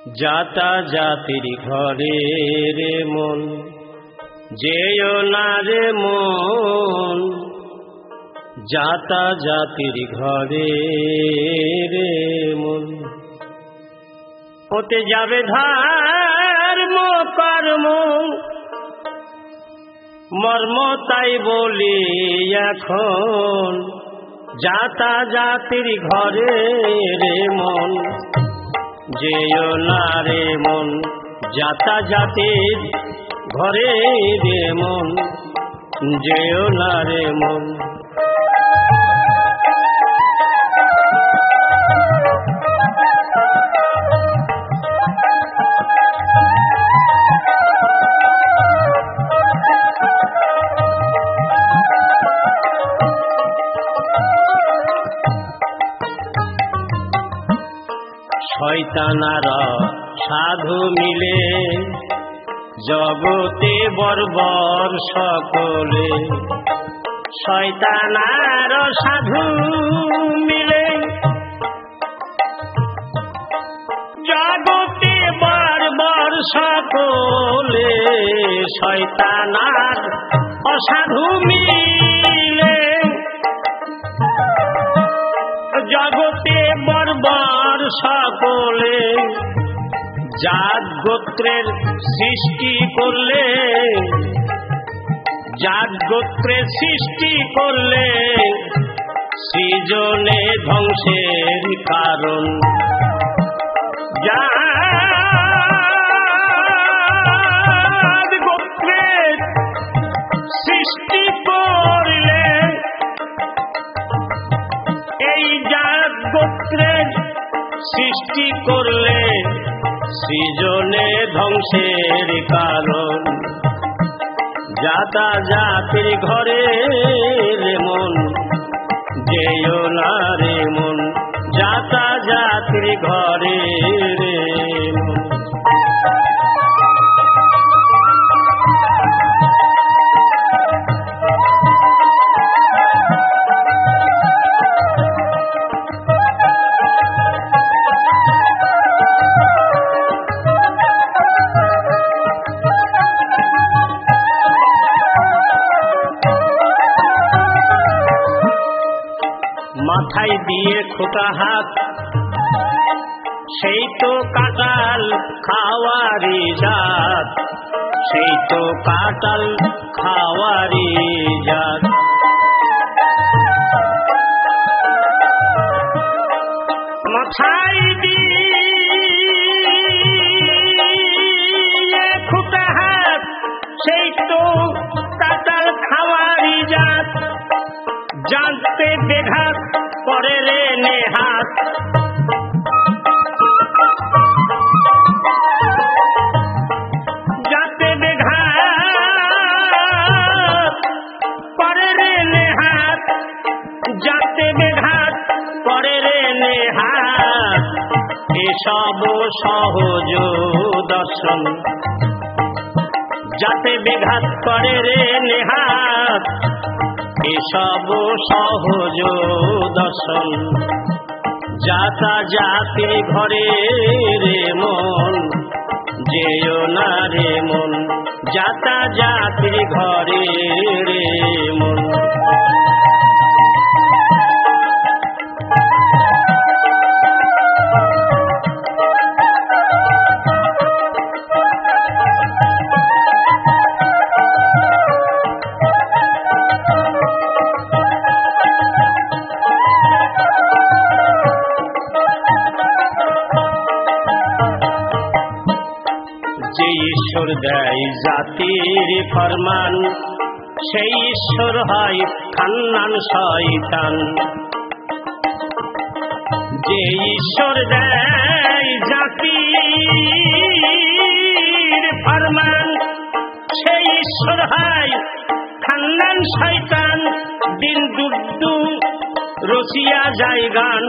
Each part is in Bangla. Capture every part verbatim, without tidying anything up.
जाता जातिर घरे रे मन जेयो ना रे मन जाता जातिर घरे रे मन होते जाबे धर्म कर्म मर्म ताई बोली एखन जाता जातिर घरे रे मन जेयो ना रे मन जाता जातिर घरे रे मन जेयो ना रे मन शयतानार साधु मिले जगते बर्बर सकले शयतानार साधु मिले जगते बर्बर सकले शयतानार असाधु मिले जगते बर्बर सकले जात गोत्रेर सृष्टि करले जात गोत्रेर सृष्टि करले सृजने ध्वंसेर कारण जात गोत्रेर सृष्टि करले गोत्रेर सृष्टि करले सृजने ध्वंसेर कारण जाता जातिर घरे रे मन जेयो ना रे मन जाता जातिर घरे रे मन माथाय दिए खोटा हाथ सेई तो काटाल खावारी जात सेई तो काटाल खावारी जात माथाय दिए खोटा हाथ सेई तो काटाल खावारी जात जानते बेघात परे रे नेहात जाते बेघात परे रे नेहात जाते बेघात परे रे नेहात एसब सहज दर्शन जाते बेघात परे रे नेहात सब सहज दर्शन जाता जातिर घरे रे मन जेयो ना रे मन जाता जातिर घरे रे मन ईश्वर देय जातिर फरमान से ईश्वर है खान्नान शयतान जे ईश्वर देय जातिर फरमान से ईश्वर है खान्नान शयतान दिन दुड्डू रसिया जाय गान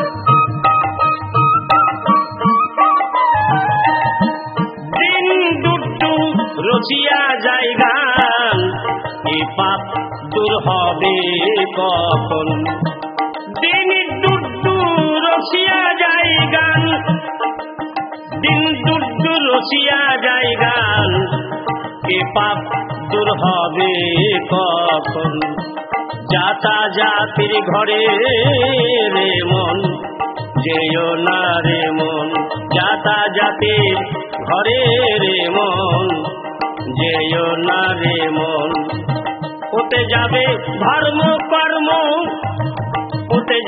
रसिया जाय गान ए पाप दूर हबे कखन दिन दुड्डू रसिया जाय गान যেদিন দূর দূর রসিয়া যায় গান এ পাপ দূর হবে কখন যাতা জাতির ঘরে রে মন যেও না রে মন যাতা জাতির ঘরে রে মন যেও না রে মন ওতে যাবে ধর্ম কর্ম ওতে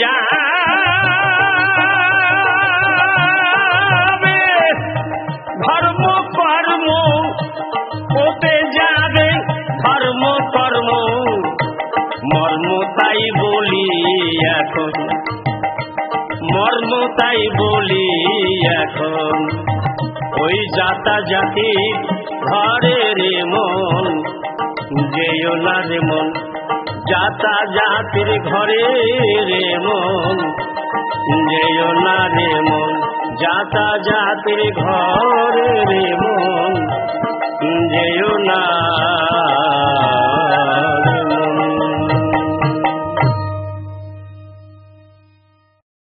যাবে ধর্ম কর্ম ওতে যাবে ধর্ম কর্ম মর্ম তাই বলি এখন মর্ম তাই বলি এখন ওই জাতা জাতি ঘরে রে মন যেও না রে মন জাতা জাতির ঘরে রে মন যেও না রে মন জাতা জাতির ঘরে রে মন।